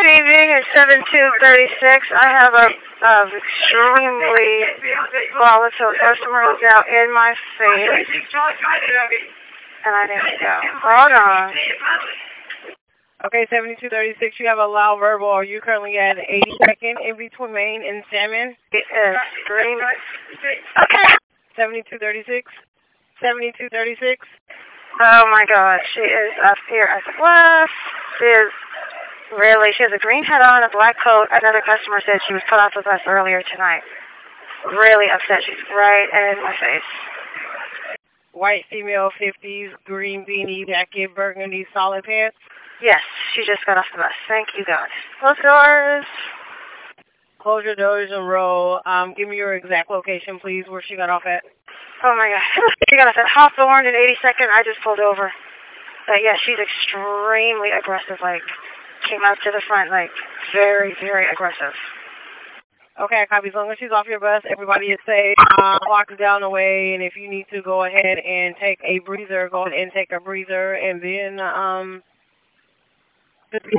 Good evening, it's 7236. I have a extremely volatile customer who's out in my face, and I need to go. Hold on. Okay, 7236, you have a loud verbal. Are you currently at 82nd in between Maine and Salmon? It is extremely... Okay. 7236? 7236? Oh my God, she is up here at the bluff. She has a green hat on, a black coat. Another customer said she was cut off the bus earlier tonight. Really upset. She's right in my face. White female, 50s, green beanie, jacket, burgundy, solid pants? Yes, she just got off the bus. Thank you, God. Close doors. Close your doors and roll. Give me your exact location, please, where she got off at. Oh my God. She got off at Hawthorne in 82nd. I just pulled over. But yeah, she's extremely aggressive, like, came up to the front, like, very, very aggressive. Okay, copy. As long as she's off your bus, everybody is safe. Walk down the way, and if you need to go ahead and take a breather, go ahead and take a breather, and then,